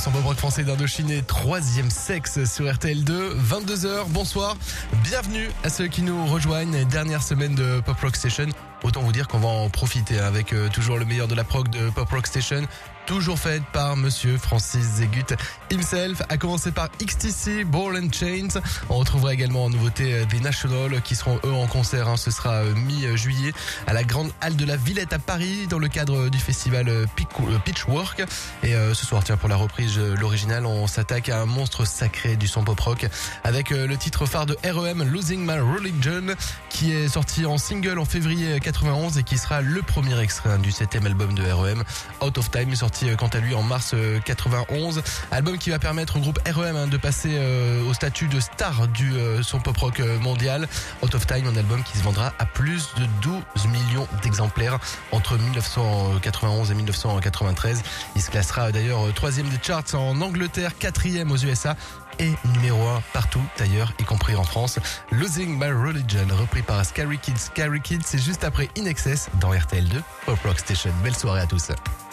100% pop rock français d'Indochine, troisième sexe sur RTL2, 22h, bonsoir, bienvenue à ceux qui nous rejoignent, dernière semaine de Pop Rock Station. Autant vous dire qu'on va en profiter avec toujours le meilleur de la prog de Pop Rock Station, toujours faite par monsieur Francis Zegut himself, à commencer par XTC, Ball and Chains. On retrouvera également en nouveauté des National qui seront eux en concert, ce sera mi-juillet à la Grande Halle de la Villette à Paris dans le cadre du festival Pitchwork. Et ce soir, tiens, pour la reprise l'original, on s'attaque à un monstre sacré du son pop rock avec le titre phare de R.E.M, Losing My Religion, qui est sorti en single en février 91 et qui sera le premier extrait du 7e album de R.E.M, Out of Time, sorti quant à lui en mars 91. Album qui va permettre au groupe R.E.M de passer au statut de star du son pop rock mondial. Out of Time, un album qui se vendra à plus de 12 millions d'exemplaires entre 1991 et 1993. Il se classera d'ailleurs 3e des charts en Angleterre, 4e aux USA et numéro 1 partout d'ailleurs, y compris en France. Losing My Religion, repris par Scary Kids. Scary Kids, c'est juste après In Excess dans RTL2 Pop Rock Station. Belle soirée à tous.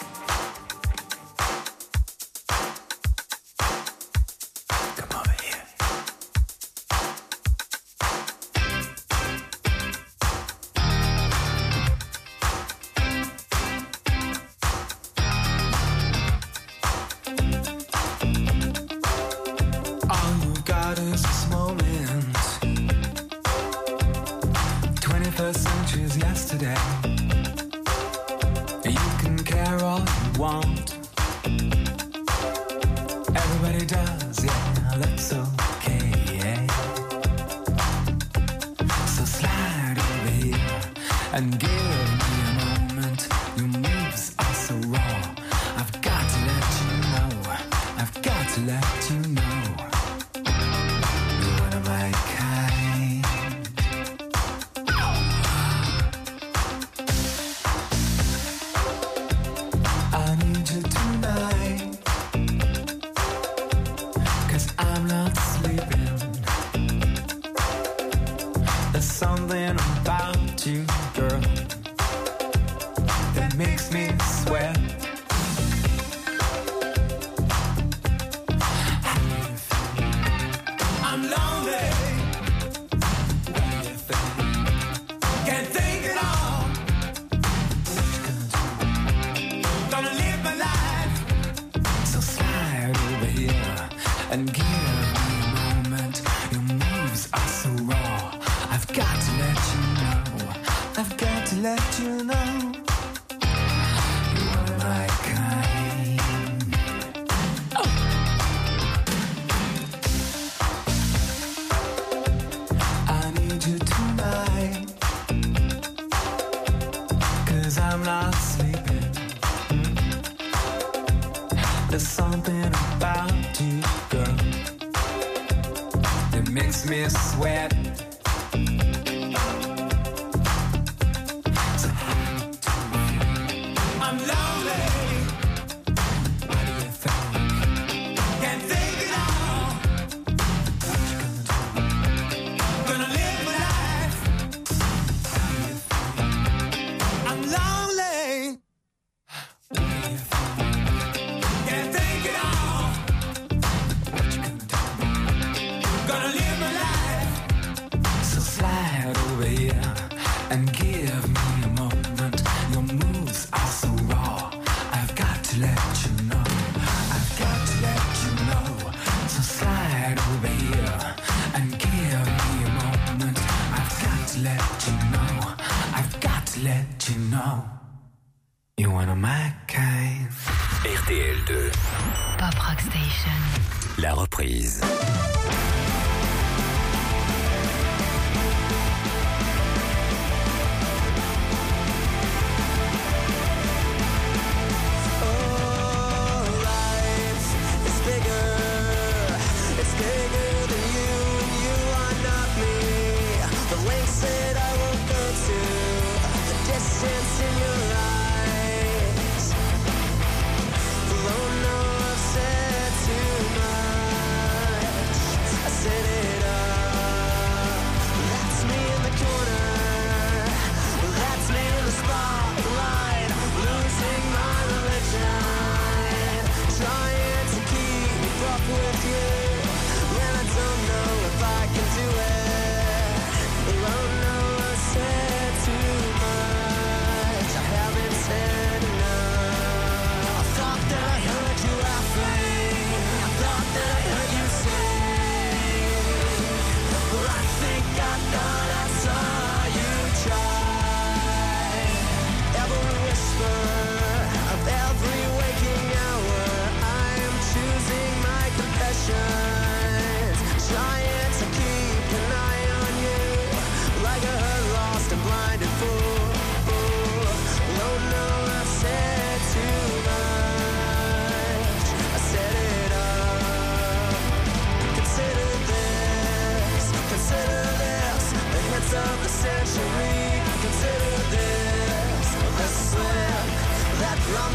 RTL2 Pop Rock Station. La reprise. I said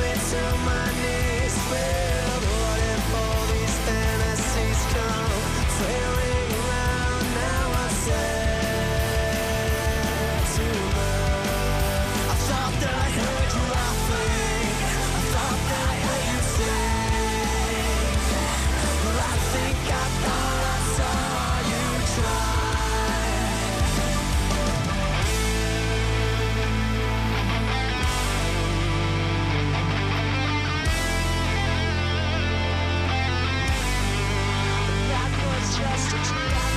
me till my knees fail. What if all these fantasies come flailing around? Now I said too much. I thought that I heard you laughing. I thought that I heard you sing. But I think I thought I saw you try. That was just a trick.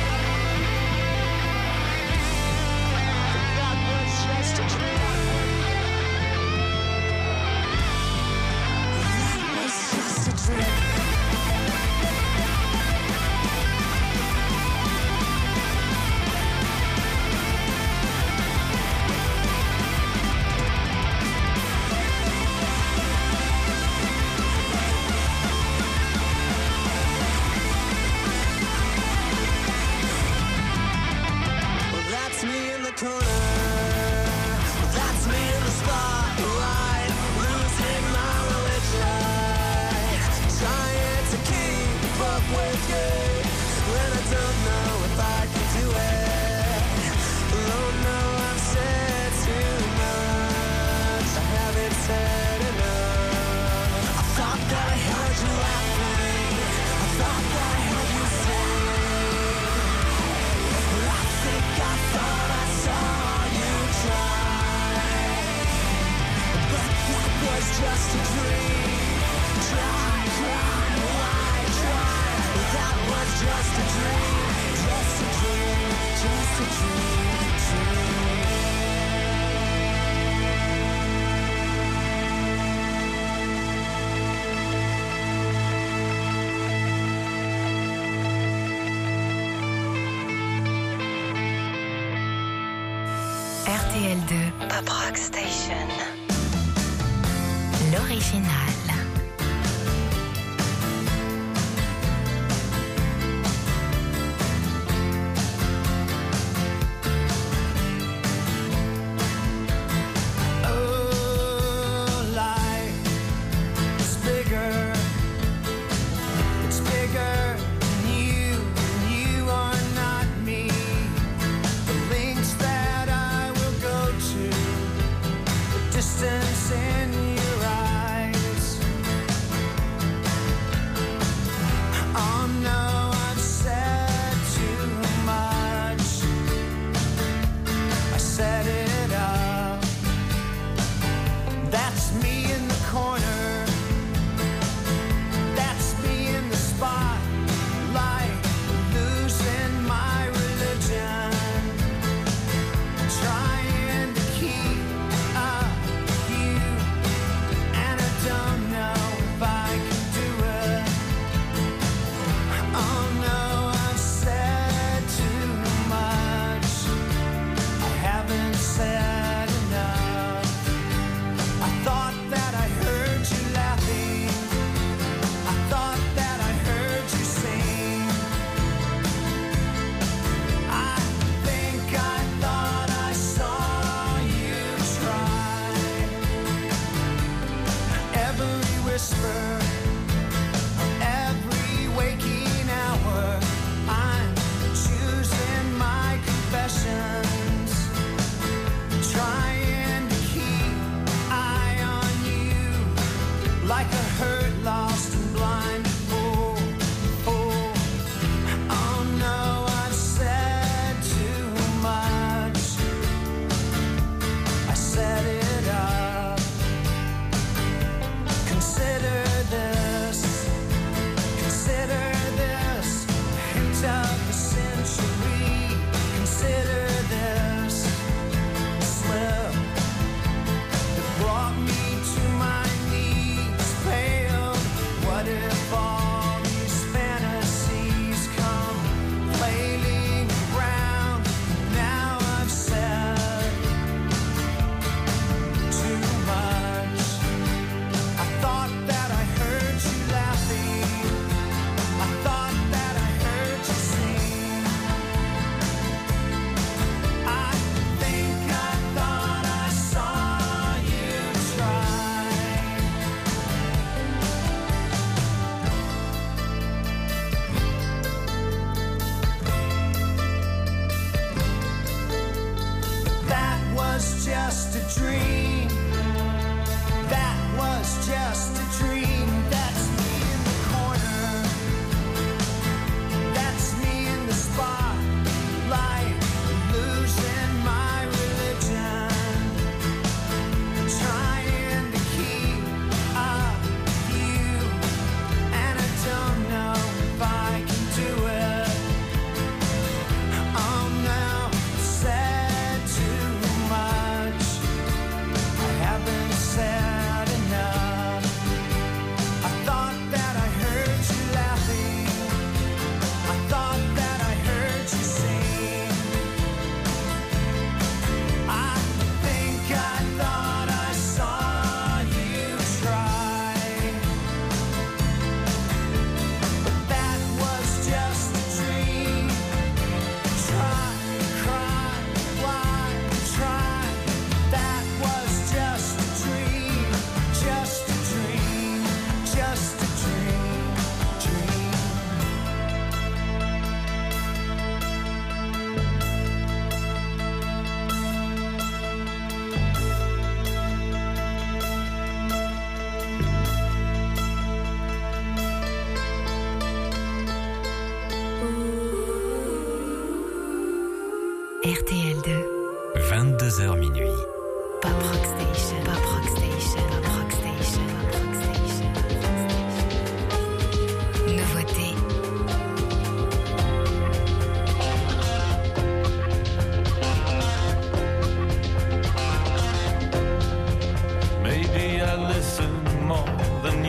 That was just a trick. That was just a trick. Well, that's me in the corner. Well, that's me in the spotlight, losing my religion, trying to keep up with you, when I don't know if I can do it. Oh no, I've said too much. I haven't said enough. I thought that I heard you laughing. I thought that I heard you sing. But I think I thought I saw you try. But that was just a dream. Try, why try? But that was just a dream. Just a dream, just a dream. RTL2 Pop Rock Station. L'original. Oh, life is bigger. It's bigger than you are not me. The links that I will go to, the distance in your eyes. Oh no, I've said too much. I set it up. That's me in the corner. That's me in the spotlight, losing my religion, trying to keep up with you, and I don't know if I can do it. Oh no, I've said too much. I haven't said enough. I thought that I heard you laughing. I thought that I heard you sing. I think I thought I saw you try. Every whisper, every waking hour, I'm choosing my confessions, trying to keep eye on you, like a hurt, lost and blind fool. Oh no, I've said too much. I set it up. Consider this, hint of the century. Consider this slip that brought me to my knees, pale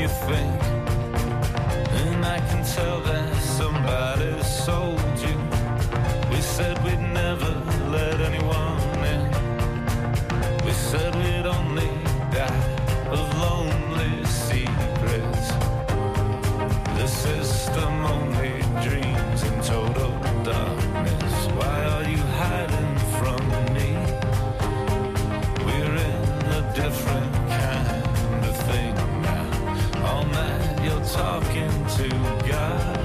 you think. And I can tell that somebody sold you. We said we'd never let anyone in. We said we'd only die of lonely secrets. The system only dreams in total darkness. Why are you hiding from me? We're in a different kind of thing now. All night you're talking to God.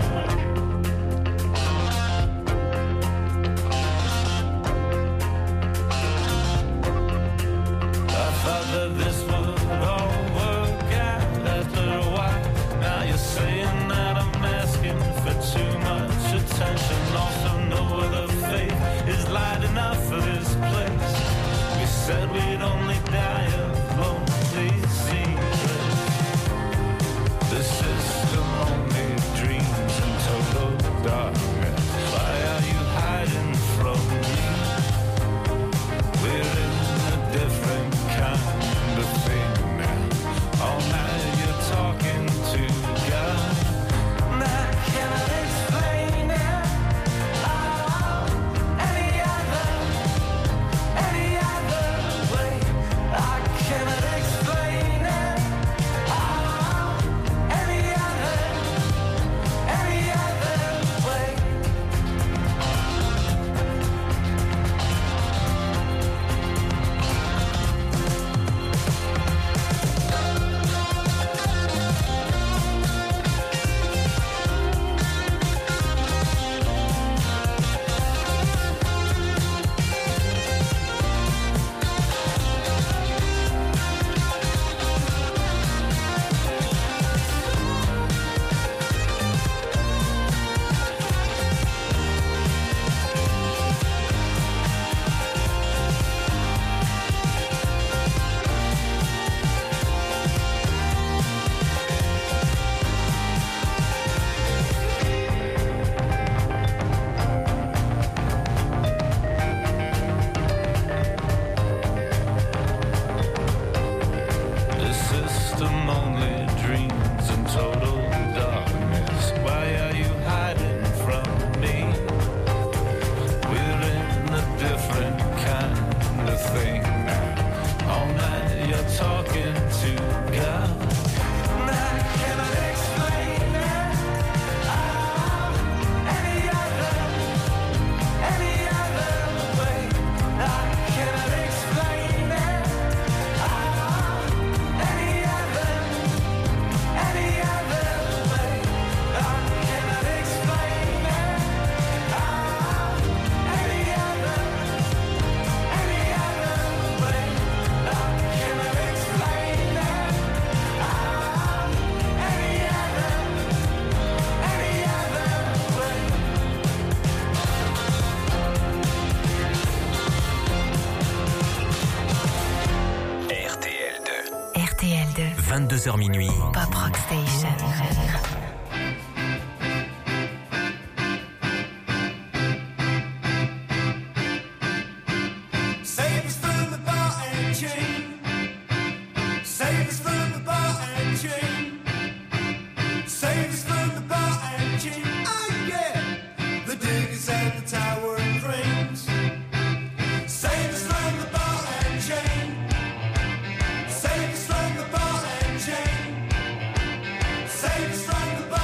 I thought that this would all work out after a while. Now you're saying that I'm asking for too much attention. Also no other faith is light enough for this place. We said we'd only die of lonely secrets. The system only dreams in total darkness. Why are you hiding from me? We're in a different kind of thing now. All night you're talking to God. And I cannot explain it. Oh, any other way. I cannot explain it. Oh, any other way. The system only dreams in total darkness. Why are you hiding from me? We're in a different kind of thing now. All night you're talking to God. And I cannot explain it. Oh, any other way. I cannot explain it. Oh, any other way. I cannot explain it. Oh, any other way. I cannot explain it. Oh, any other way. RTL2. RTL2, 22h minuit. Pop Rock Station. Save us from the ball and chain. Save us from the ball and chain. Save us from the ball and chain. Oh yeah, the diggers and the tower cranes. Save us from the ball and chain. Save us from the ball and chain. Save us from the ball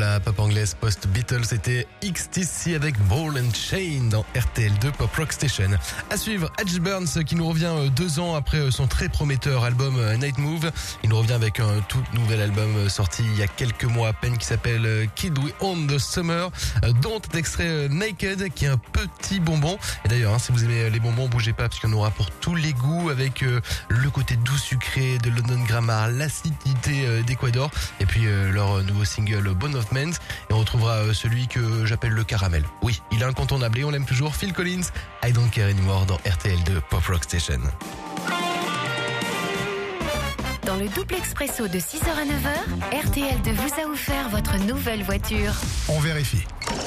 la pop anglaise post-Beatles, c'était XTC avec Ball and Chain dans RTL2 Pop Rock Station. À suivre, Edge Burns qui nous revient 2 ans après son très prometteur album Night Move. Il nous revient avec un tout nouvel album sorti il y a quelques mois à peine qui s'appelle Kid We Own the Summer, dont est extrait Naked qui est un petit bonbon. Et d'ailleurs, si vous aimez les bonbons, bougez pas parce qu'il y en aura pour tous les goûts avec le côté doux sucré de London Grammar, l'acidité d'Ecuador et puis leur nouveau single Bone of Men. Et on retrouvera celui que j'appelle le caramel. Oui, il est incontournable et on l'aime toujours. Phil Collins, I Don't Care Anymore dans RTL2 Pop Rock Station. Dans le double expresso de 6h à 9h, RTL2 vous a offert votre nouvelle voiture. On vérifie.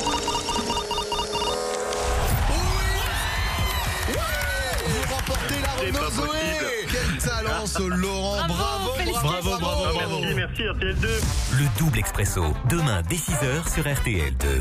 Vous remportez la Renault Zoé. Quel talent ce Laurent, bravo. Merci RTL2. Le double expresso, demain dès 6h sur RTL2.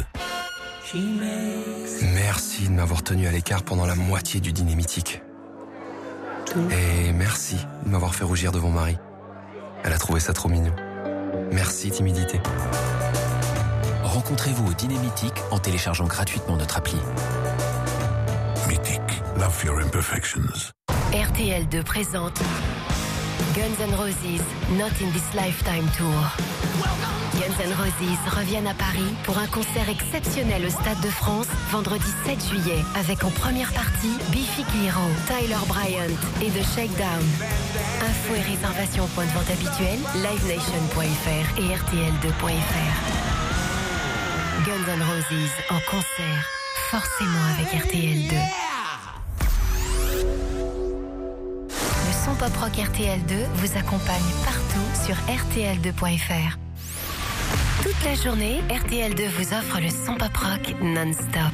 Merci de m'avoir tenu à l'écart pendant la moitié du dîner mythique. Et merci de m'avoir fait rougir devant Marie. Elle a trouvé ça trop mignon. Merci, timidité. Rencontrez-vous au dîner mythique en téléchargeant gratuitement notre appli. Mythique. Love your imperfections. RTL2 présente Guns N' Roses Not in This Lifetime Tour. Guns N' Roses reviennent à Paris pour un concert exceptionnel au Stade de France vendredi 7 juillet avec en première partie Biffy Clyro, Tyler Bryant et The Shakedown. Infos et réservations au point de vente habituel, livenation.fr et rtl2.fr. Guns N' Roses en concert, forcément avec RTL2. Le son pop rock RTL2 vous accompagne partout sur rtl2.fr. Toute la journée, RTL2 vous offre le son pop rock non-stop.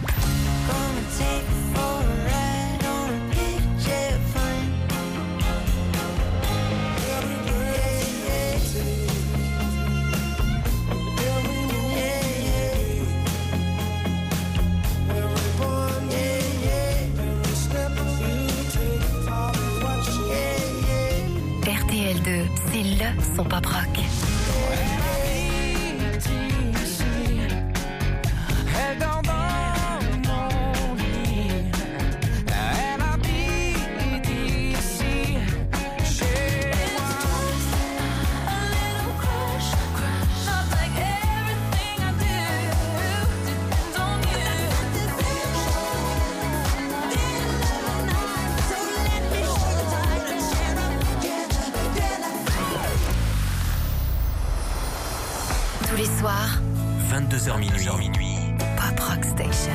RTL2, c'est le son pop rock. Tous les soirs, 22h minuit. Pop Rock Station.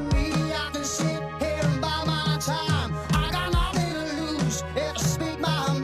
Speak my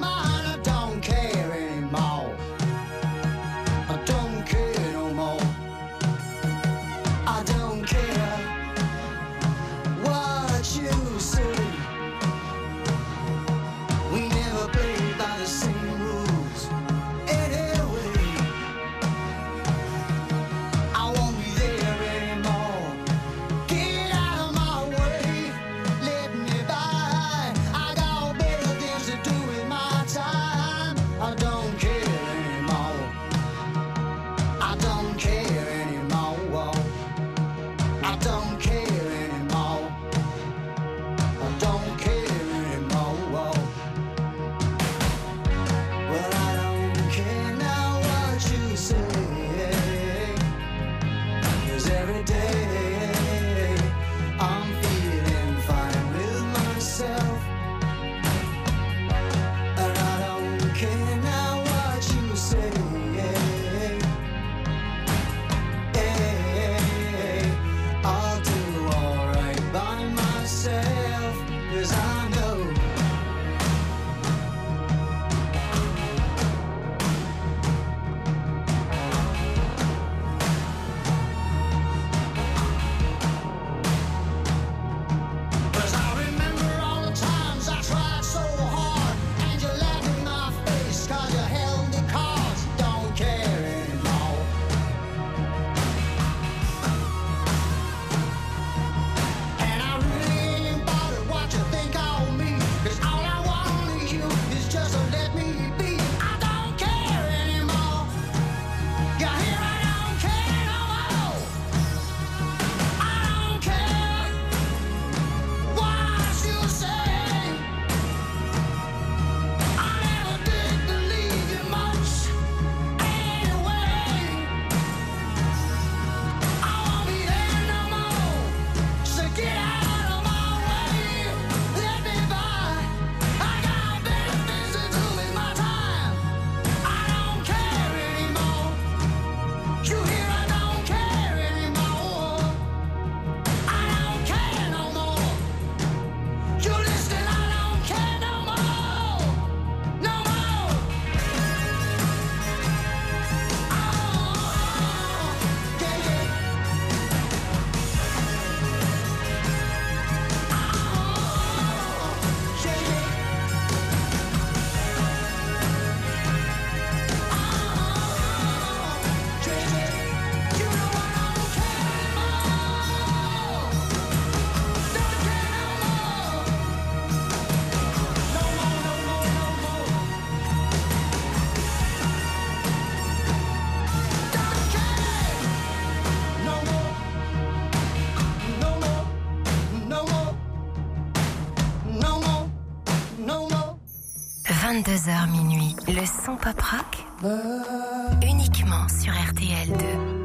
22h minuit, le son pop rock, uniquement sur RTL2.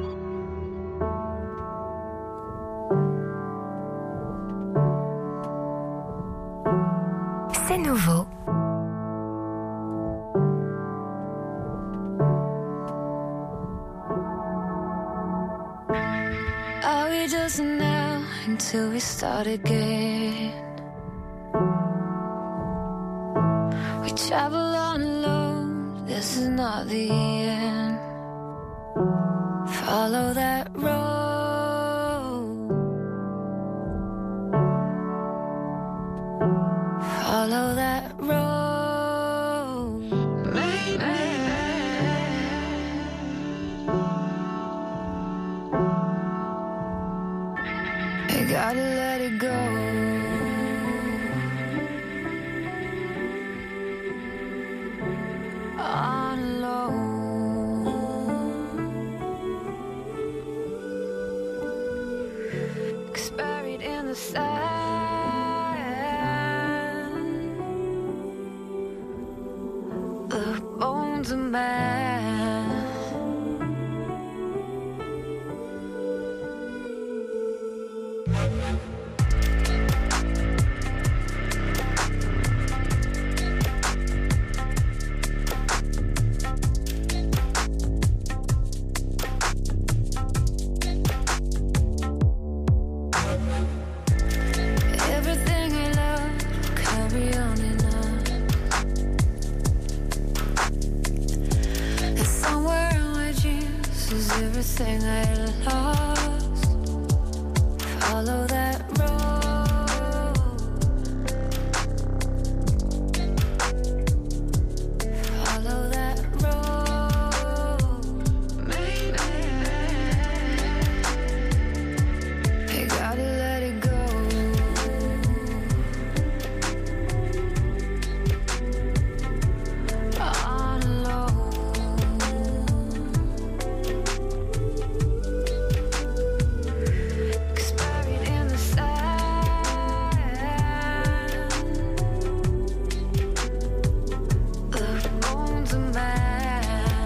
C'est nouveau. Are we just now until we start again? We travel on alone, this is not the end. Follow that road. Follow that road. Maybe. You gotta let it go. On alone. Buried in the sand. The bones of man. Everything I love will carry on and on. And somewhere in my dreams is everything I lost. Follow that road. Follow that road. Maybe. You gotta let it go. On alone. Buried in the sand. The bones of man.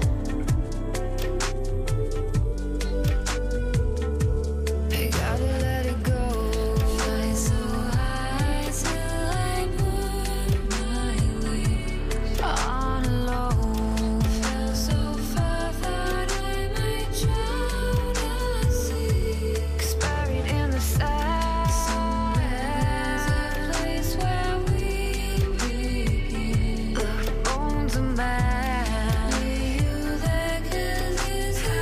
You gotta let it go. Fly so high till I put my wings on alone. Fell so far that I might drown at sea. 'Cause buried in the sand, somewhere's a place where we begin. The bones of man. Are you there? 'Cause it's the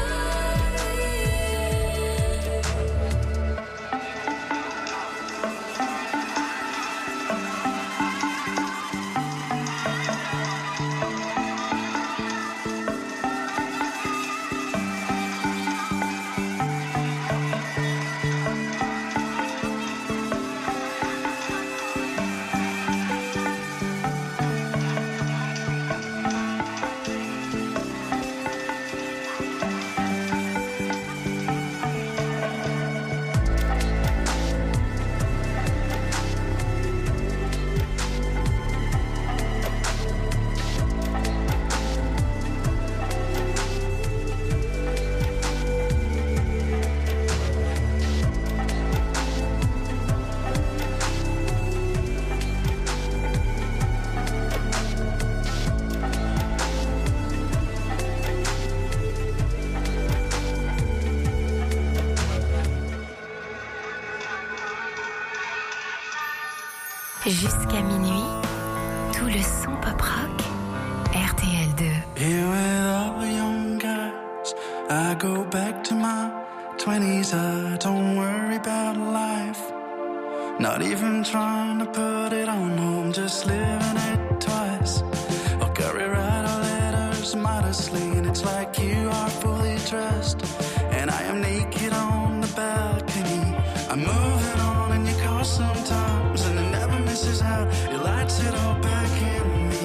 Jusqu'à minuit, tout le son pop rock, RTL2. Here with all the young guys, I go back to my 20s. I don't worry about life, not even trying to put it on. No, I'm just living it twice. I'll carry right our letters modestly, and it's like you are fully dressed, and I am naked on the balcony. I'm moving on in your car sometimes, and it never misses out. It lights it all back in me.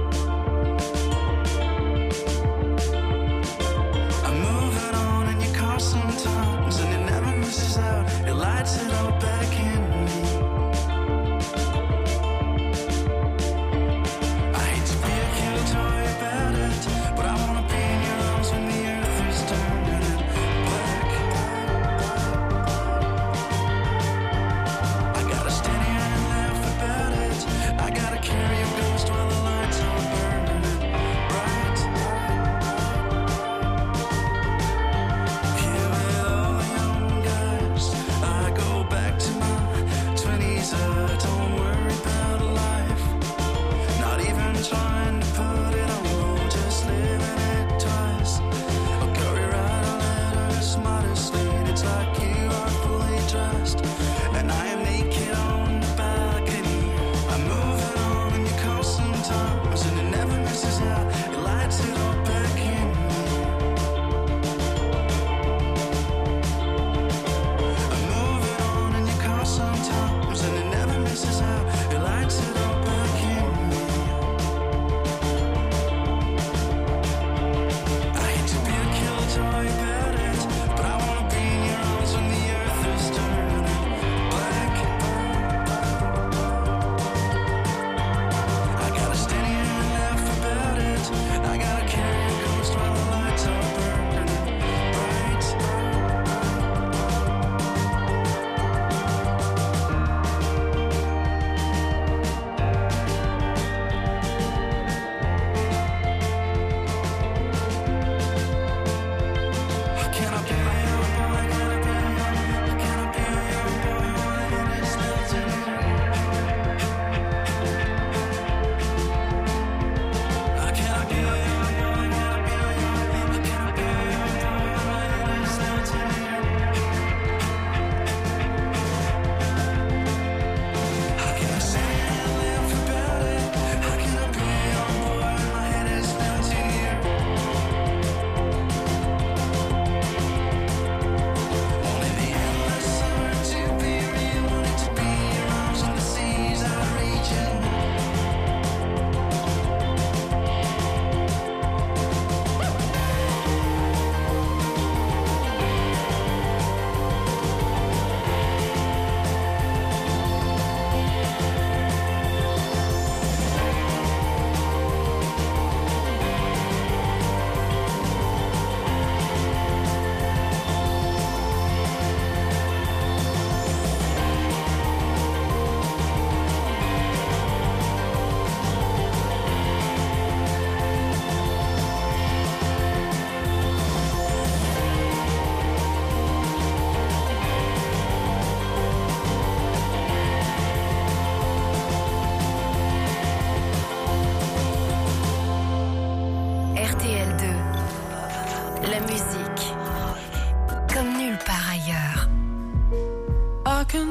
I'm moving on in your car sometimes, and it never misses out. It lights it all back in me.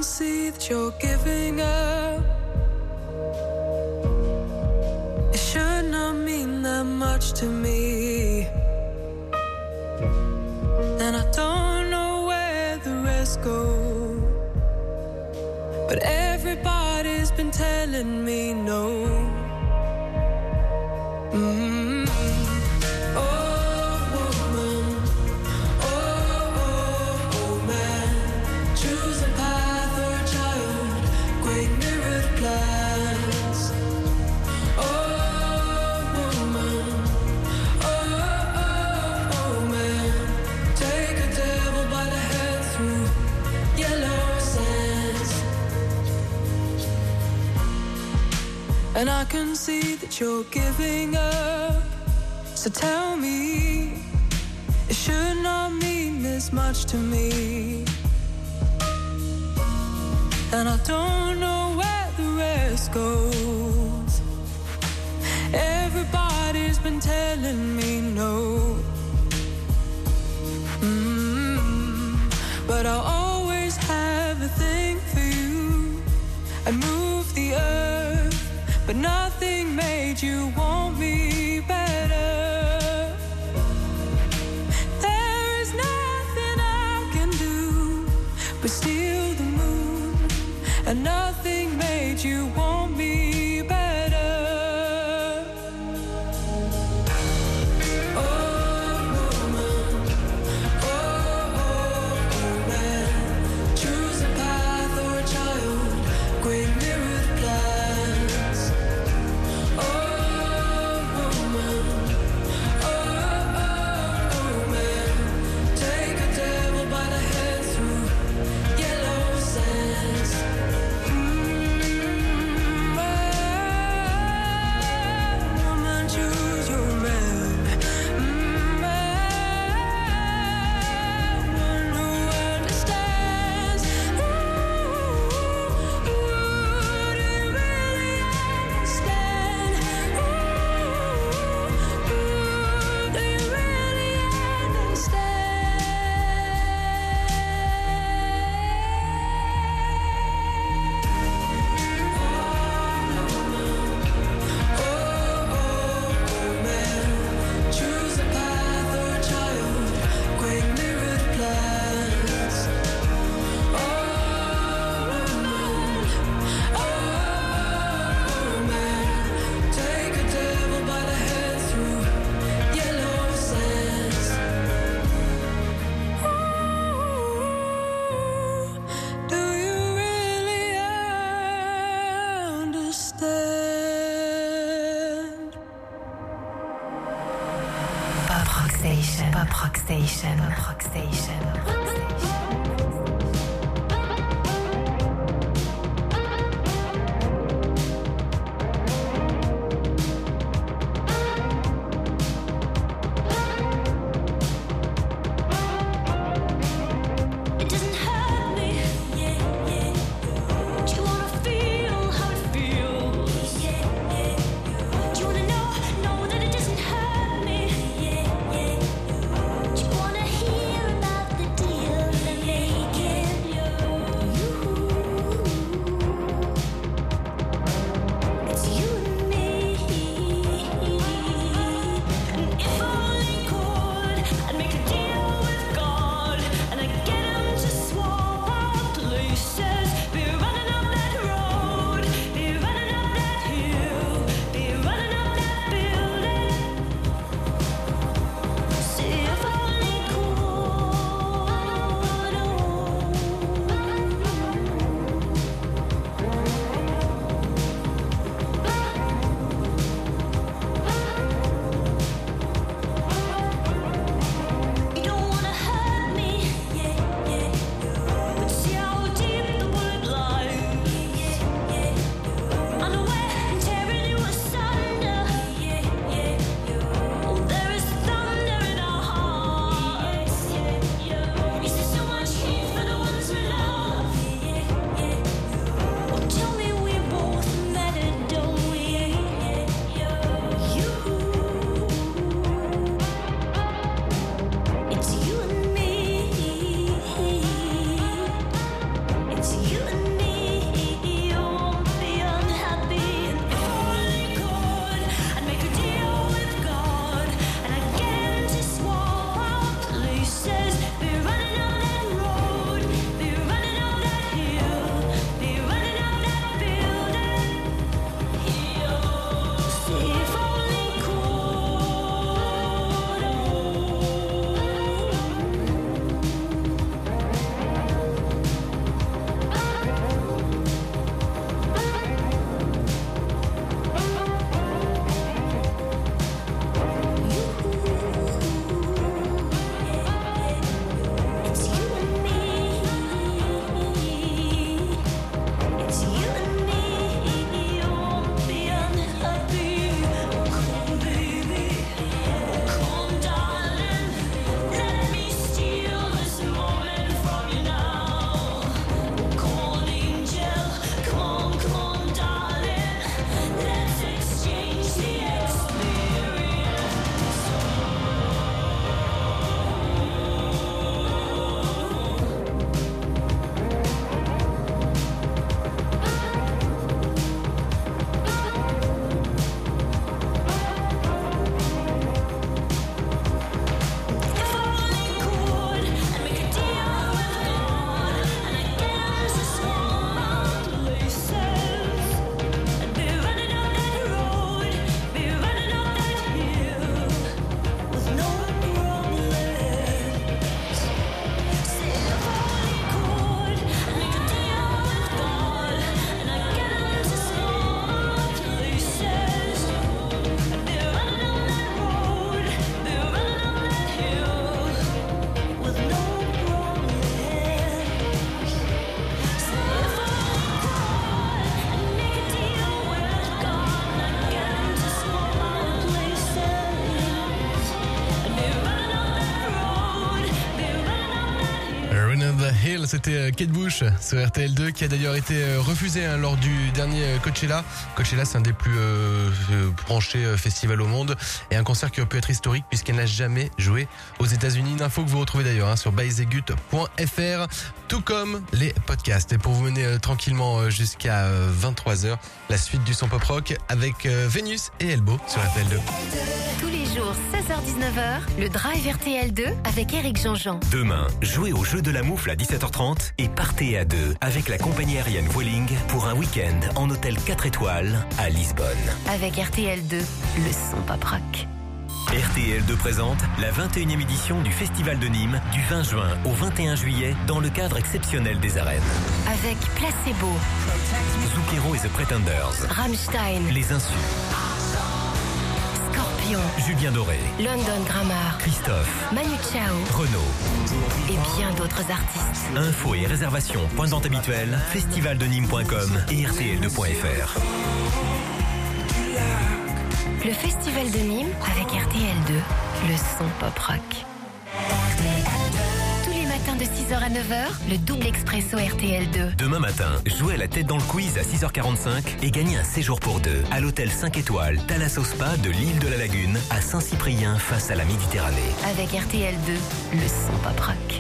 see that you're giving up. It should not mean that much to me. And I don't know where the rest go, but everybody's been telling me no. And I can see that you're giving up. So tell me, it should not mean this much to me. And I don't know where the rest goes. Everybody's been telling me no. But I'll always have a thing for you. I move the earth, but nothing made you want me better. There is nothing I can do but steal the moon, and nothing made you want me better. Oh woman, oh man, choose a path or a child, great mirrored plans. Oh woman, oh man, take a devil by the head through yellow sands. Woman, choose your man. One who understands. Do you really understand? Do you really understand? Choose a path or a child, great mirrored plans. Oh man, take a devil by the head through yellow sands. Do you really understand? Pop Rock Station. Pop Rock Station. Pop Rock Station. It doesn't hurt me, yeah. Do you wanna feel how it feels? Do you wanna know that it doesn't hurt me? Do you wanna hear about the deal that made Girl, c'était Kate Bush sur RTL2 qui a d'ailleurs été refusé lors du dernier Coachella. Coachella, c'est un des plus branchés festivals au monde et un concert qui aurait pu être historique puisqu'elle n'a jamais joué aux États-Unis. Une info que vous retrouvez d'ailleurs sur byzegut.fr, tout comme les podcasts. Et pour vous mener tranquillement jusqu'à 23h, la suite du son pop rock avec Vénus et Elbow sur RTL2. Tous les jours, 16h-19h, le Drive RTL2 avec Éric Jean-Jean. Demain, jouez au jeu de la moufle à 17h30 et partez à 2 avec la compagnie aérienne Vueling pour un week-end en hôtel 4 étoiles à Lisbonne. Avec RTL2, le son pop rock. RTL2 présente la 21e édition du Festival de Nîmes du 20 juin au 21 juillet dans le cadre exceptionnel des arènes. Avec Placebo, Zucchero et The Pretenders, Rammstein, Les Insus, Scorpion, Julien Doré, London Grammar, Christophe, Manu Chao Renaud et bien d'autres artistes. Infos et réservations, point de vente habituel, festivaldenîmes.com et rtl2.fr. Le Festival de Nîmes avec RTL2, le son pop rock. Tous les matins de 6h à 9h, le double expresso RTL2. Demain matin, jouez à la tête dans le quiz à 6h45 et gagnez un séjour pour 2 à l'hôtel 5 étoiles Thalasso Spa de l'île de la Lagune à Saint-Cyprien face à la Méditerranée. Avec RTL2, le son pop rock.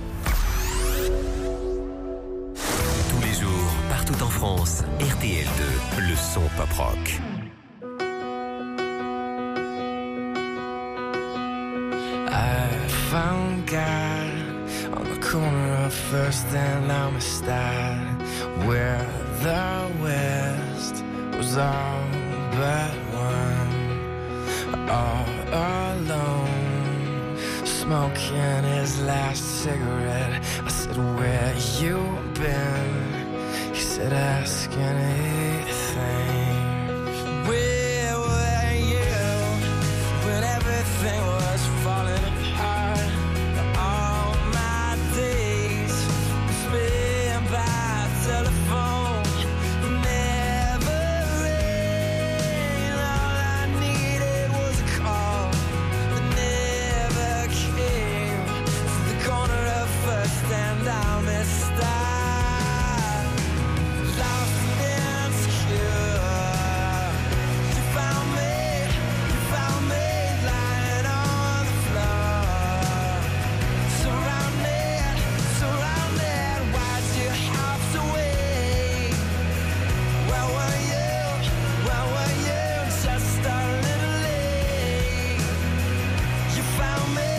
Tous les jours, partout en France, RTL2, le son pop rock. I found God on the corner of First and Amistad, where the West was all but one, all alone, smoking his last cigarette. I said, where you been? He said, ask anything. Where were you when everything was falling apart? All my days spent by telephone, never rain. All I needed was a call that never came. To the corner of First and Amistad, lost and insecure. You found me lying on the floor, surrounded. Why'd you have to wait? Where were you? Just a little late. You found me.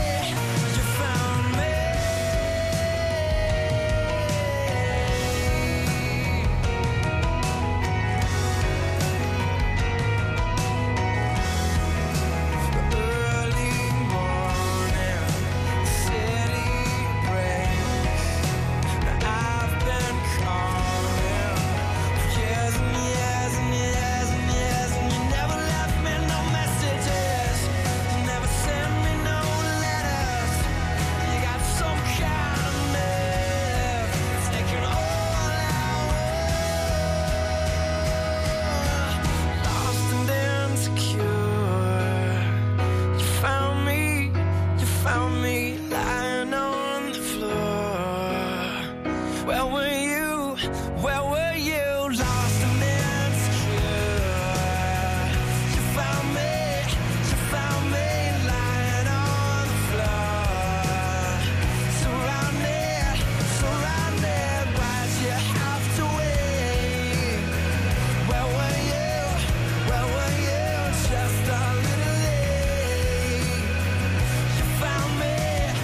Early morning, city breaks. I've been calling for years and years and years and years, and you never left me no messages. You never sent me no letters. You got some kind of nerve taking all our world. Lost and insecure. You found me lying on the floor. Where were you? Lost and insecure. You found me lying on the floor. Surrounded. Why'd you have to wait? Where were you? Just a little late. You found me.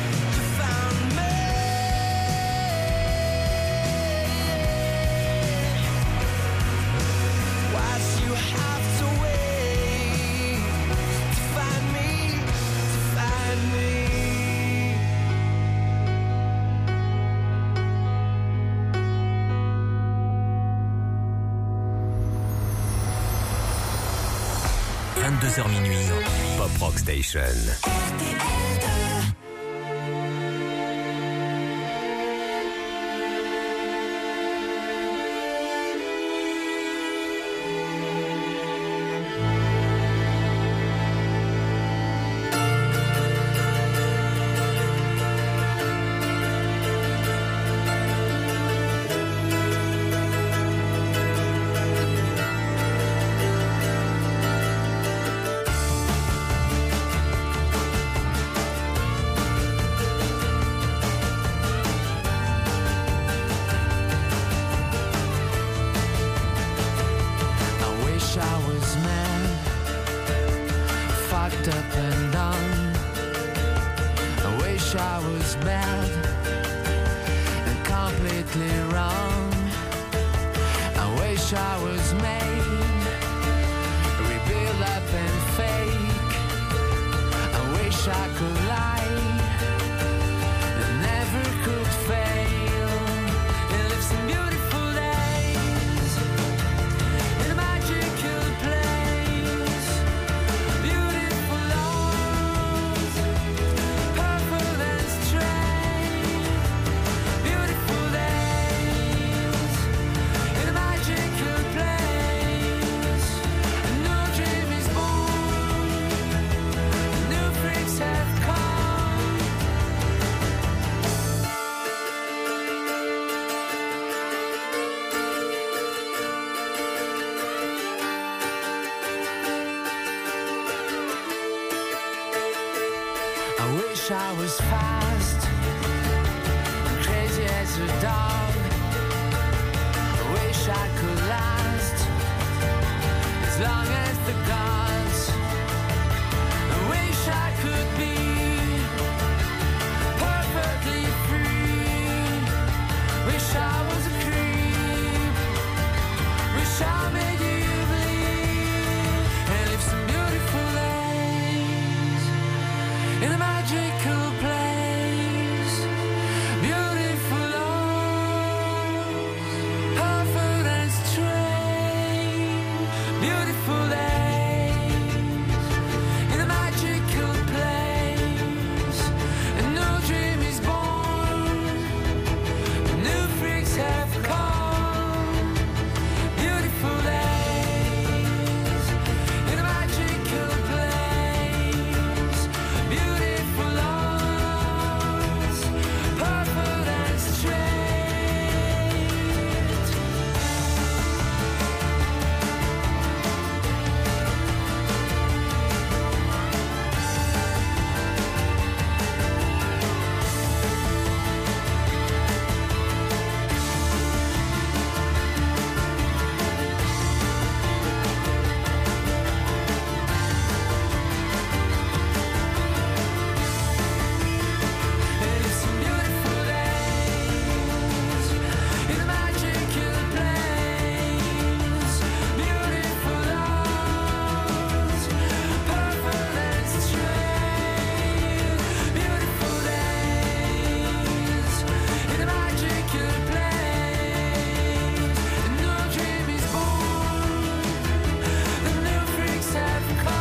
Why'd you have to wait to find me? – 22h minuit, Pop Rock Station. locked up and done. I wish I was bad and completely wrong. I wish I was made, rebuild up and fake. I wish I could lie and never could fail and live some beautiful days in a magical place. Beautiful laws, purple and strange. Beautiful days in a magical place. A new dream is born, new freaks have come. I wish I was fast and crazy as a dog. I wish I could last as long as the gods. I wish I could be perfectly free. Wish I was a creep. Wish I made you believe and live some beautiful days in a magical place. Beautiful laws, perfect and strange. Beautiful days in a magical place. A new dream is born, new freaks have come. Beautiful days in a magical place. Beautiful laws, purple and straight. And it's some beautiful days in a magical place. Beautiful laws, purple and straight. Beautiful days in a magical place. A new dream is born, the new freaks have come.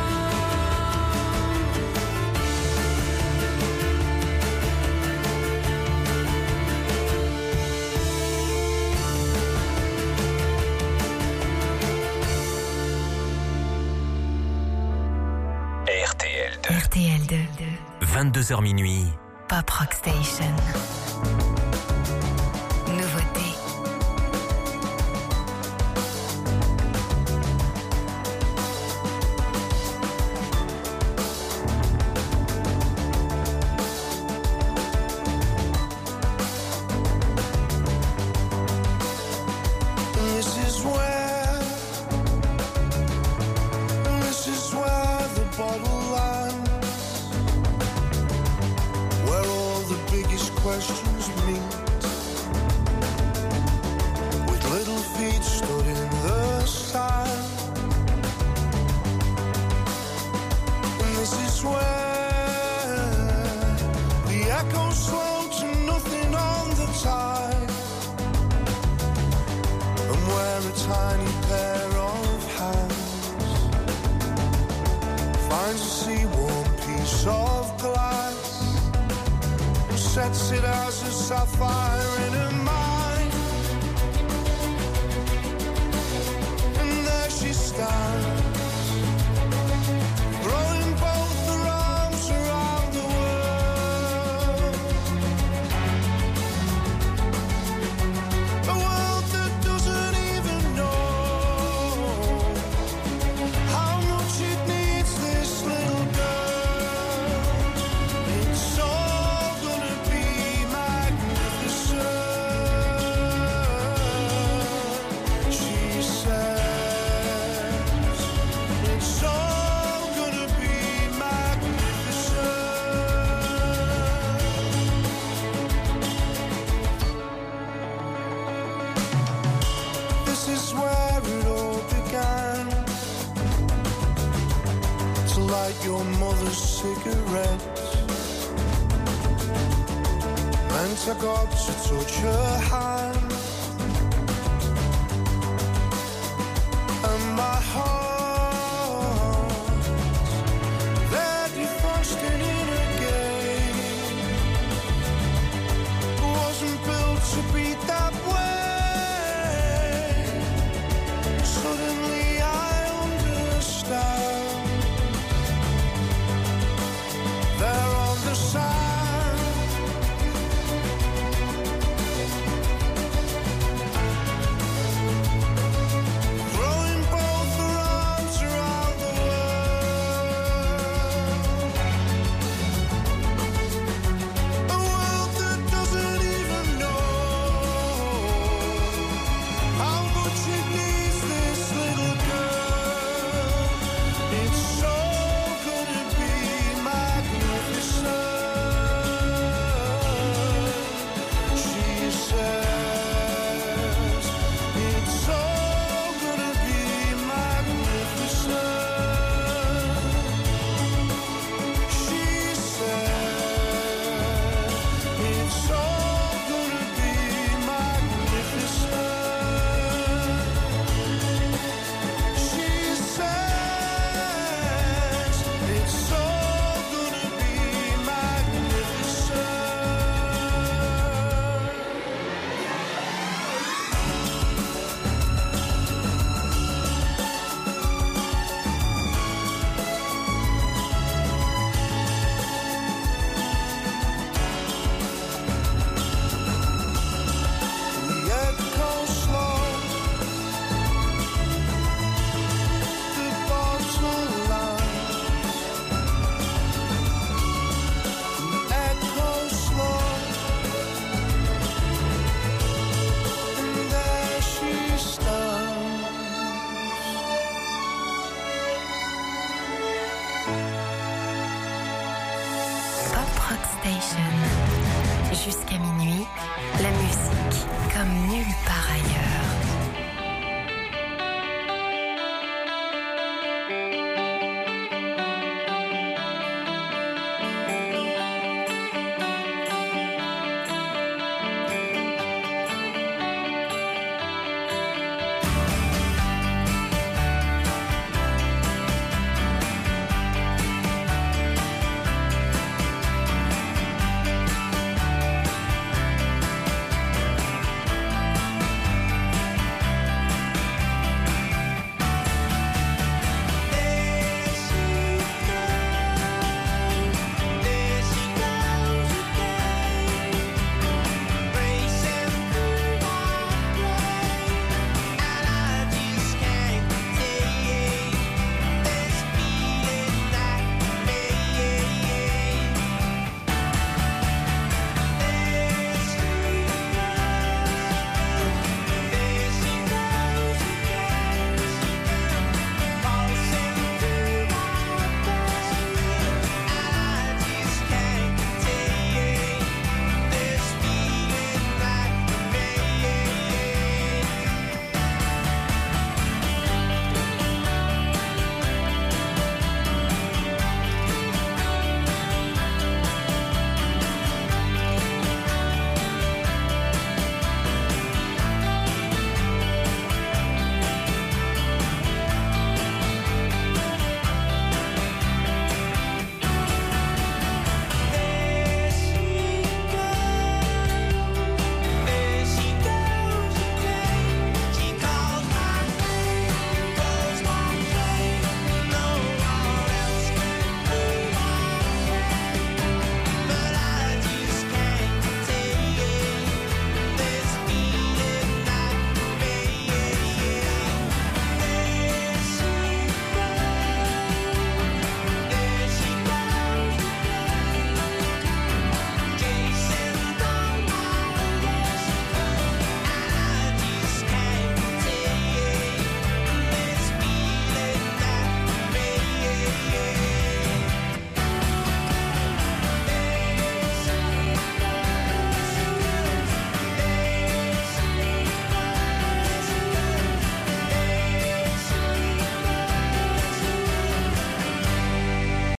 RTL2. RTL2, 22h minuit. Pop Rock Station. Nouveauté. This is where the bottle lands, where all the biggest questions meet, with little feet stood in the sand. And this is where the echoes slow to nothing on the tide, and where a tiny pair of hands finds a sea-warm piece of glass and sets it as a sapphire in her mind. And there she stands, throwing both her arms around the world. A world that doesn't even know how much it needs this little girl. It's all gonna be magnificent, she says. light your mother's cigarettes. And I got to touch her hand, and my heart there defrosting in again. Wasn't built to be that way. Suddenly I understand. There on the sand, throwing both their arms around the world. A world that doesn't even know how much it needs this little girl. It's so gonna be magnificent. She says it's so gonna be magnificent. She says it's so gonna be magnificent. She says it's so gonna be magnificent. The echo slow, the bottle lines. The echo slow, and there she stands. Pop Rock Station. Jusqu'à minuit, la musique comme nulle part ailleurs.